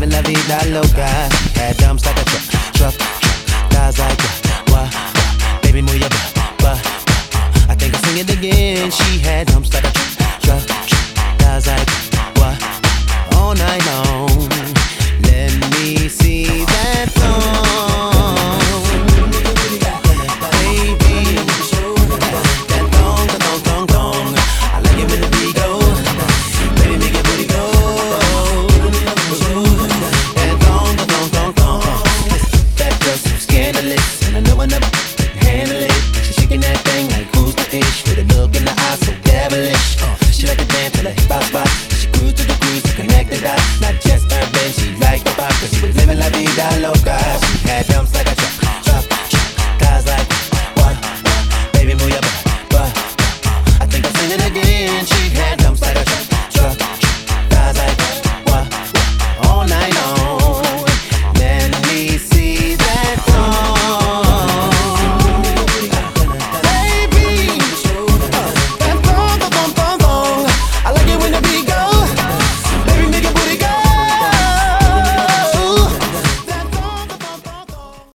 living la vida loca. Had dumps like a truck, thighs like what? Baby, move your butt. I think I'll sing it again. She had dumps like a truck, thighs like what? All night long.